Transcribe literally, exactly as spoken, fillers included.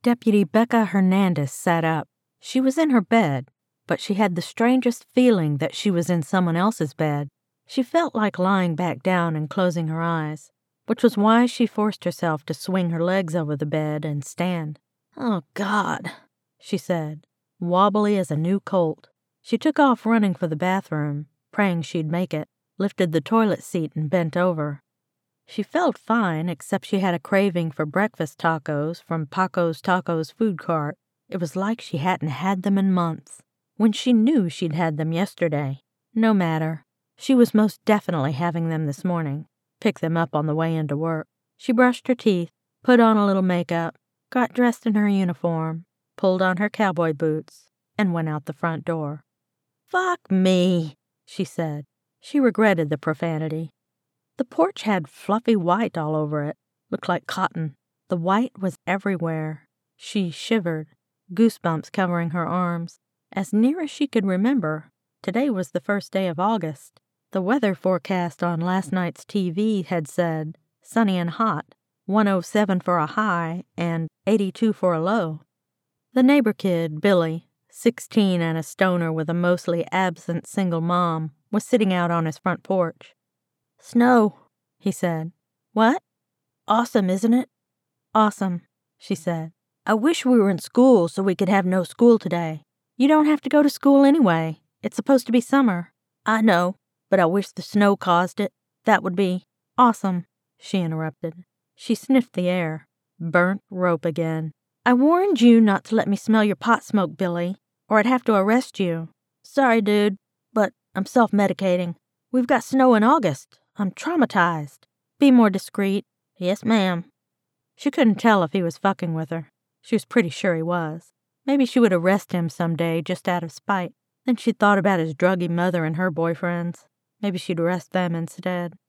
Deputy Becca Hernandez sat up. She was in her bed, but she had the strangest feeling that she was in someone else's bed. She felt like lying back down and closing her eyes, which was why she forced herself to swing her legs over the bed and stand. "Oh, God," she said, wobbly as a new colt. She took off running for the bathroom, praying she'd make it, lifted the toilet seat and bent over. She felt fine, except she had a craving for breakfast tacos from Paco's Tacos food cart. It was like she hadn't had them in months, when she knew she'd had them yesterday. No matter. She was most definitely having them this morning. Picked them up on the way into work. She brushed her teeth, put on a little makeup, got dressed in her uniform, pulled on her cowboy boots, and went out the front door. "Fuck me," she said. She regretted the profanity. The porch had fluffy white all over it. Looked like cotton. The white was everywhere. She shivered, goosebumps covering her arms. As near as she could remember, today was the first day of August. The weather forecast on last night's T V had said, sunny and hot, one oh seven for a high and eighty-two for a low. The neighbor kid, Billy, sixteen and a stoner with a mostly absent single mom, was sitting out on his front porch. "Snow," he said. "What?" "Awesome, isn't it?" "Awesome," she said. "I wish we were in school so we could have no school today." "You don't have to go to school anyway. It's supposed to be summer." "I know, but I wish the snow caused it. That would be awesome," she interrupted. She sniffed the air. Burnt rope again. "I warned you not to let me smell your pot smoke, Billy, or I'd have to arrest you." "Sorry, dude, but I'm self-medicating. We've got snow in August. I'm traumatized." "Be more discreet." "Yes, ma'am." She couldn't tell if he was fucking with her. She was pretty sure he was. Maybe she would arrest him someday just out of spite. Then she thought about his druggy mother and her boyfriends. Maybe she'd arrest them instead.